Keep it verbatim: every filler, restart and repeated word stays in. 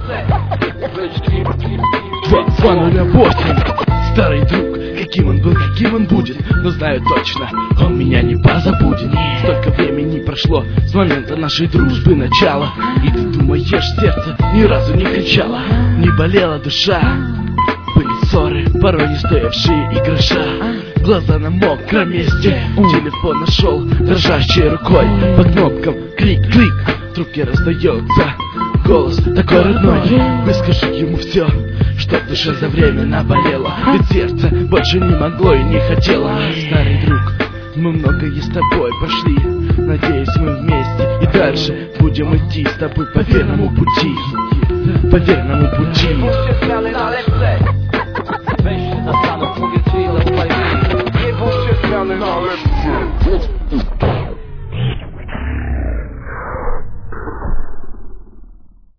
два ноль восемь. Старый друг, каким он был, каким он будет, но знаю точно, он меня не позабудет. Столько времени прошло с момента нашей дружбы начала, и ты думаешь, сердце ни разу не кричало, не болела душа. Были ссоры, порой не стоявшие и гроша. Глаза на мокром месте, телефон нашел дрожащей рукой. По кнопкам клик-клик, в трубке раздается голос такой родной. Выскажи ему все, что в душе за время наболело, ведь сердце больше не могло и не хотело. Старый друг, мы многое с тобой прошли, надеюсь, мы вместе и дальше будем идти с тобой по верному пути, по верному пути.